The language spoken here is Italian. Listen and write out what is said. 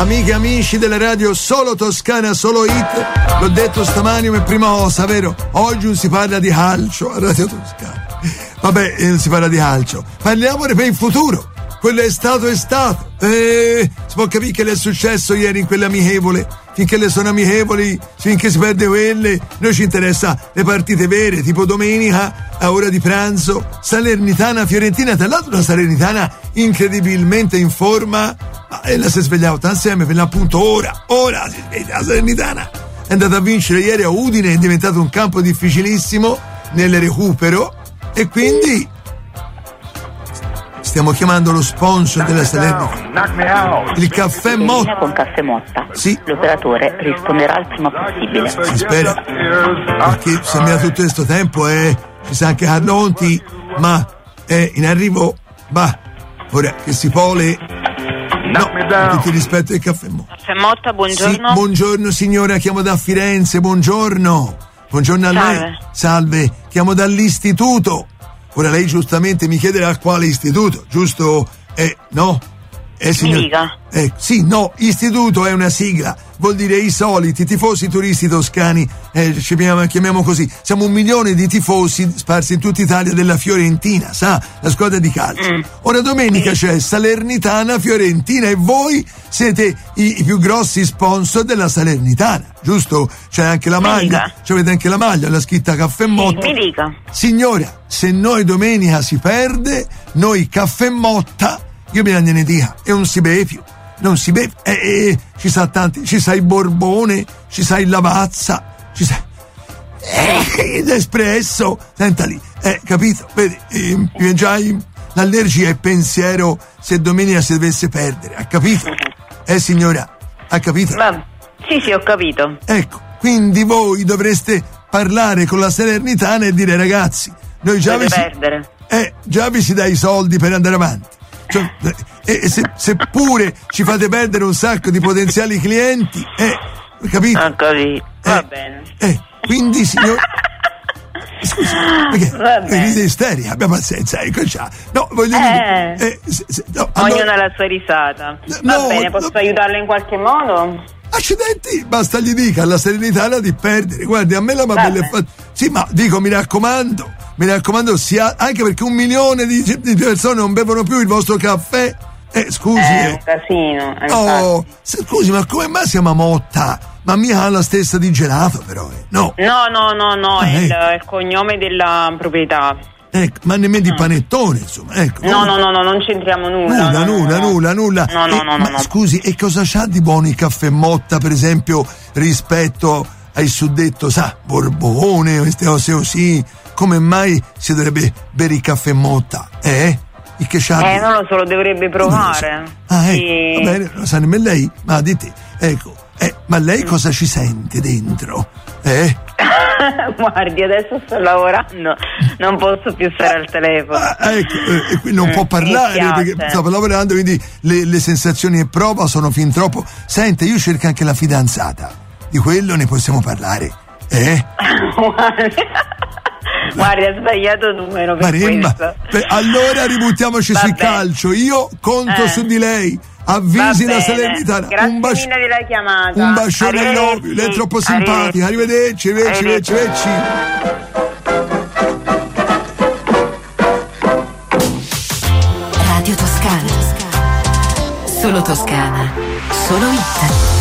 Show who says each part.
Speaker 1: amiche e amici della radio Solo Toscana, Solo Hit. L'ho detto stamani come prima cosa, vero? Oggi non si parla di calcio a Radio Toscana. Vabbè, non si parla di calcio. Parliamo per il futuro. Quello è stato. Si può capire che le è successo ieri in quelle amichevole. Finché le sono amichevoli, finché si perde quelle, noi ci interessa le partite vere, tipo domenica a ora di pranzo, Salernitana-Fiorentina. Tra l'altro una Salernitana incredibilmente in forma, e la si è svegliata insieme per l'appunto ora si sveglia la Salernitana. È andata a vincere ieri a Udine, è diventato un campo difficilissimo nel recupero, e quindi stiamo chiamando lo sponsor della Salernitana, il Caffè Motta.
Speaker 2: Con Caffè Motta.
Speaker 1: Sì.
Speaker 2: L'operatore risponderà il prima possibile.
Speaker 1: Si spera, perché sembra tutto questo tempo ci sa anche Carlonti, ma è in arrivo. Ora che si pole. No, tutti rispetto al Caffè Motta.
Speaker 3: Caffè Motta, buongiorno.
Speaker 1: Sì, buongiorno signora, chiamo da Firenze, buongiorno. Buongiorno a lei. Salve, chiamo dall'istituto. Ora lei giustamente mi chiederà a quale istituto, giusto? No? Signor...
Speaker 3: Mi dica.
Speaker 1: Sì, no, istituto è una sigla, vuol dire i soliti tifosi turisti toscani, ci chiamiamo così. Siamo 1 milione di tifosi sparsi in tutta Italia della Fiorentina, sa? La squadra di calcio. Ora domenica c'è Salernitana, Fiorentina, e voi siete i più grossi sponsor della Salernitana, giusto? C'è anche la maglia, avete anche la maglia, la scritta Caffè Motta.
Speaker 3: Mi dica.
Speaker 1: Signora, se noi domenica si perde, noi Caffè Motta, io ne dica, e non si beve più. Non si beve, ci sa tanti, ci sa il Borbone, ci sa il Lavazza, ci sa l'espresso, senta lì, capito? Vedi, mi già l'allergia e pensiero se domenica si dovesse perdere, ha capito? Signora, ha capito?
Speaker 3: Sì, ho capito.
Speaker 1: Ecco, quindi voi dovreste parlare con la Salernitana e dire: ragazzi, noi già vi si dà i soldi per andare avanti. Cioè, seppure ci fate perdere un sacco di potenziali clienti, capito?
Speaker 3: Ho capito, va bene.
Speaker 1: Quindi signor, scusi, perché ride isterica, abbia pazienza, ecco già. No, voglio dire,
Speaker 3: ognuno ha la sua risata. Va bene, posso aiutarlo in qualche modo?
Speaker 1: Accidenti, basta gli dica alla Salernitana di perdere. Guardi, a me la Mabella è fatta. Sì, ma dico, mi raccomando, anche perché 1 milione di persone non bevono più il vostro caffè. Scusi.
Speaker 3: È un casino.
Speaker 1: Scusi, ma come mai si chiama Motta? Ma mica ha la stessa di gelato, però. No.
Speaker 3: No, è il cognome della proprietà.
Speaker 1: Ecco, ma nemmeno di panettone, insomma. Ecco.
Speaker 3: No, non c'entriamo nulla.
Speaker 1: Nulla.
Speaker 3: No.
Speaker 1: Scusi, e cosa c'ha di buono il Caffè Motta, per esempio, rispetto al suddetto, Borbone, queste cose così? Come mai si dovrebbe bere il Caffè Motta? Il che c'ha
Speaker 3: non lo so, lo dovrebbe provare.
Speaker 1: Sì. Va bene, lo sa nemmeno lei, ma di te. Ecco, ma lei cosa ci sente dentro?
Speaker 3: Guardi, adesso sto lavorando, non posso più stare al telefono.
Speaker 1: E qui non può parlare perché sto lavorando, quindi le sensazioni e prova sono fin troppo. Sente, io cerco anche la fidanzata, di quello ne possiamo parlare.
Speaker 3: Guardi, ha sbagliato numero per questo.
Speaker 1: Allora ributtiamoci sul calcio, io conto su di lei. Avvisi la Salernitana.
Speaker 3: Grazie mille della chiamata.
Speaker 1: Un bacione ai lovi, lei è troppo simpatica. Arrivederci.
Speaker 4: Radio Toscana. Solo Toscana. Solo Hit.